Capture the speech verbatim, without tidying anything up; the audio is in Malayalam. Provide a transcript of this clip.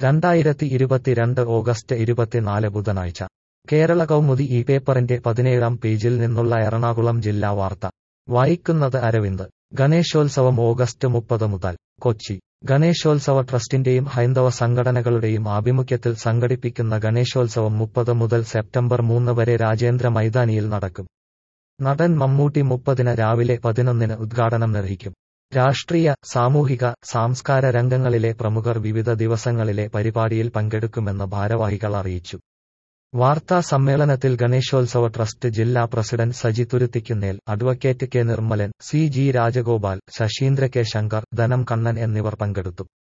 രണ്ടായിരത്തി ഇരുപത്തിരണ്ട് ഓഗസ്റ്റ് ഇരുപത്തിനാല് ബുധനാഴ്ച കേരള കൗമുദി ഈ പേപ്പറിന്റെ പതിനേഴാം പേജിൽ നിന്നുള്ള എറണാകുളം ജില്ലാ വാർത്ത വായിക്കുന്നത് അരവിന്ദ്. ഗണേശോത്സവം ഓഗസ്റ്റ് മുപ്പത് മുതൽ. കൊച്ചി. ഗണേശോത്സവ ട്രസ്റ്റിന്റെയും ഹൈന്ദവ സംഘടനകളുടെയും ആഭിമുഖ്യത്തിൽ സംഘടിപ്പിക്കുന്ന ഗണേശോത്സവം മുപ്പത് മുതൽ സെപ്റ്റംബർ മൂന്ന് വരെ രാജേന്ദ്ര മൈതാനിയിൽ നടക്കും. നടൻ മമ്മൂട്ടി മുപ്പതിന് രാവിലെ പതിനൊന്നിന് ഉദ്ഘാടനം നിർവഹിക്കും. രാഷ്ട്രീയ, സാമൂഹിക, സാംസ്കാര രംഗങ്ങളിലെ പ്രമുഖർ വിവിധ ദിവസങ്ങളിലെ പരിപാടിയിൽ പങ്കെടുക്കുമെന്ന് ഭാരവാഹികൾ അറിയിച്ചു. വാർത്താ സമ്മേളനത്തിൽ ഗണേശോത്സവ ട്രസ്റ്റ് ജില്ലാ president Saji Thuruthikunnel, advocate K Nirmalan, C G Rajagopal, Sasheendra K Shankar, Dhanam Kannan എന്നിവർ പങ്കെടുത്തു.